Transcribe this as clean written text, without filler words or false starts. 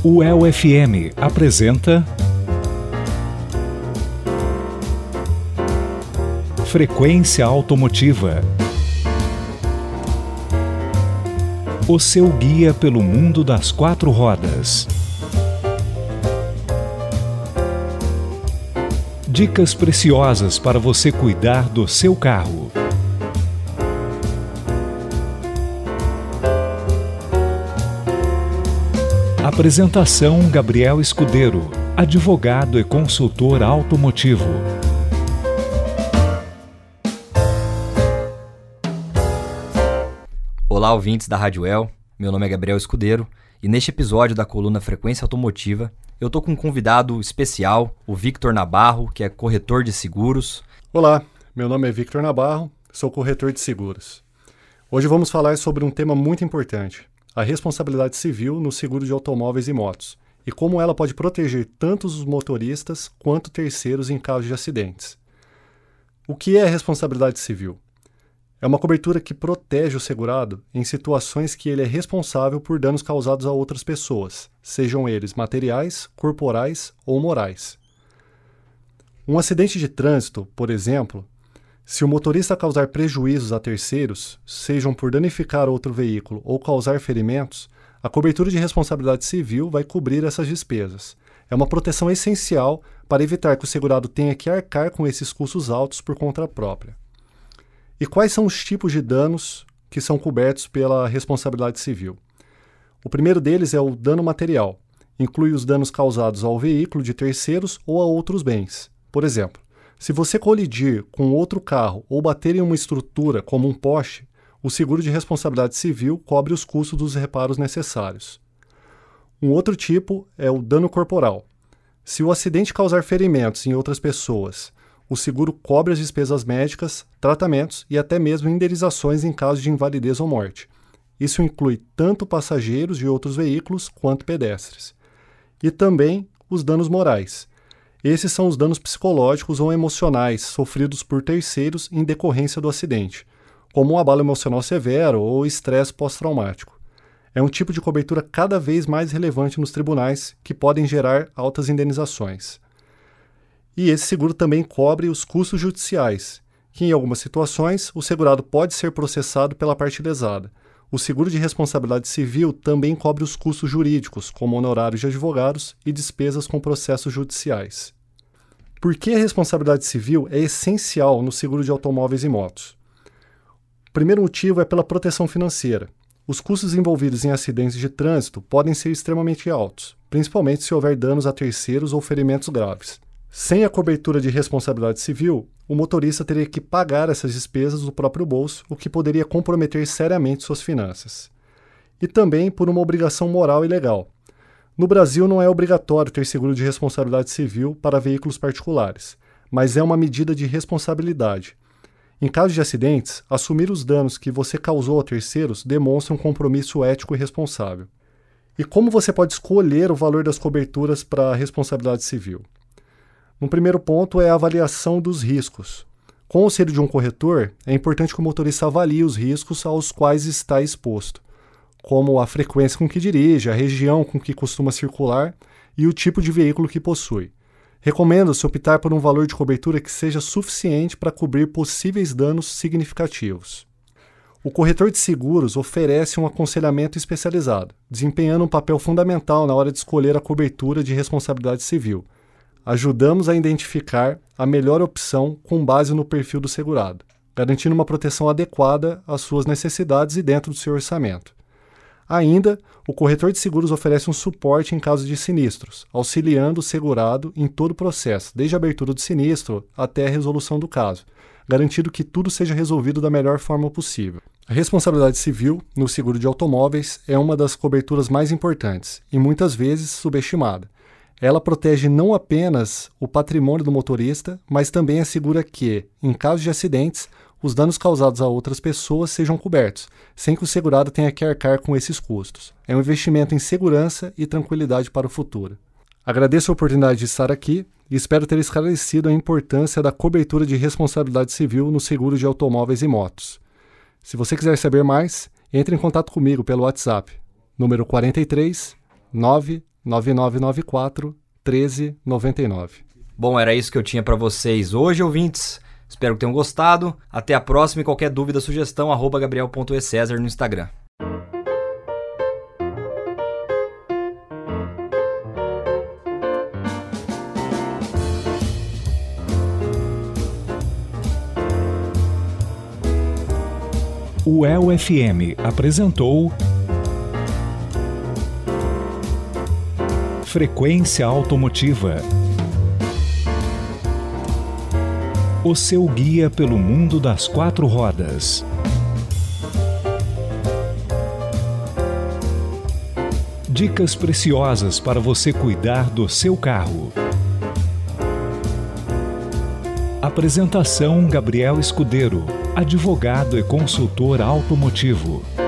O UEL-FM apresenta Frequência Automotiva, o seu guia pelo mundo das quatro rodas. Dicas preciosas para você cuidar do seu carro. Apresentação: Gabriel Escudeiro, advogado e consultor automotivo. Olá, ouvintes da Rádio UEL, meu nome é Gabriel Escudeiro e neste episódio da coluna Frequência Automotiva eu tô com um convidado especial, o Victor Nabarro, que é corretor de seguros. Olá, meu nome é Victor Nabarro, sou corretor de seguros. Hoje vamos falar sobre um tema muito importante, a responsabilidade civil no seguro de automóveis e motos, e como ela pode proteger tanto os motoristas quanto terceiros em caso de acidentes. O que é a responsabilidade civil? É uma cobertura que protege o segurado em situações que ele é responsável por danos causados a outras pessoas, sejam eles materiais, corporais ou morais. Um acidente de trânsito, por exemplo, se o motorista causar prejuízos a terceiros, sejam por danificar outro veículo ou causar ferimentos, a cobertura de responsabilidade civil vai cobrir essas despesas. É uma proteção essencial para evitar que o segurado tenha que arcar com esses custos altos por conta própria. E quais são os tipos de danos que são cobertos pela responsabilidade civil? O primeiro deles é o dano material. Inclui os danos causados ao veículo de terceiros ou a outros bens. Por exemplo, se você colidir com outro carro ou bater em uma estrutura como um poste, o seguro de responsabilidade civil cobre os custos dos reparos necessários. Um outro tipo é o dano corporal. Se o acidente causar ferimentos em outras pessoas, o seguro cobre as despesas médicas, tratamentos e até mesmo indenizações em caso de invalidez ou morte. Isso inclui tanto passageiros de outros veículos quanto pedestres. E também os danos morais. Esses são os danos psicológicos ou emocionais sofridos por terceiros em decorrência do acidente, como um abalo emocional severo ou estresse pós-traumático. É um tipo de cobertura cada vez mais relevante nos tribunais que podem gerar altas indenizações. E esse seguro também cobre os custos judiciais, que em algumas situações o segurado pode ser processado pela parte lesada. O seguro de responsabilidade civil também cobre os custos jurídicos, como honorários de advogados e despesas com processos judiciais. Por que a responsabilidade civil é essencial no seguro de automóveis e motos? O primeiro motivo é pela proteção financeira. Os custos envolvidos em acidentes de trânsito podem ser extremamente altos, principalmente se houver danos a terceiros ou ferimentos graves. Sem a cobertura de responsabilidade civil, o motorista teria que pagar essas despesas do próprio bolso, o que poderia comprometer seriamente suas finanças. E também por uma obrigação moral e legal. No Brasil não é obrigatório ter seguro de responsabilidade civil para veículos particulares, mas é uma medida de responsabilidade. Em caso de acidentes, assumir os danos que você causou a terceiros demonstra um compromisso ético e responsável. E como você pode escolher o valor das coberturas para a responsabilidade civil? No primeiro ponto é a avaliação dos riscos. Com o auxílio de um corretor, é importante que o motorista avalie os riscos aos quais está exposto, como a frequência com que dirige, a região com que costuma circular e o tipo de veículo que possui. Recomenda-se optar por um valor de cobertura que seja suficiente para cobrir possíveis danos significativos. O corretor de seguros oferece um aconselhamento especializado, desempenhando um papel fundamental na hora de escolher a cobertura de responsabilidade civil. Ajudamos a identificar a melhor opção com base no perfil do segurado, garantindo uma proteção adequada às suas necessidades e dentro do seu orçamento. Ainda, o corretor de seguros oferece um suporte em caso de sinistros, auxiliando o segurado em todo o processo, desde a abertura do sinistro até a resolução do caso, garantindo que tudo seja resolvido da melhor forma possível. A responsabilidade civil no seguro de automóveis é uma das coberturas mais importantes e muitas vezes subestimada. Ela protege não apenas o patrimônio do motorista, mas também assegura que, em caso de acidentes, os danos causados a outras pessoas sejam cobertos, sem que o segurado tenha que arcar com esses custos. É um investimento em segurança e tranquilidade para o futuro. Agradeço a oportunidade de estar aqui e espero ter esclarecido a importância da cobertura de responsabilidade civil no seguro de automóveis e motos. Se você quiser saber mais, entre em contato comigo pelo WhatsApp, número 43 9 9994 1399. Bom, era isso que eu tinha para vocês hoje, ouvintes. Espero que tenham gostado. Até a próxima e qualquer dúvida, sugestão, @gabriel.ecesar no Instagram. O UEL-FM apresentou Frequência Automotiva. O seu guia pelo mundo das quatro rodas. Dicas preciosas para você cuidar do seu carro. Apresentação: Gabriel Escudeiro, advogado e consultor automotivo.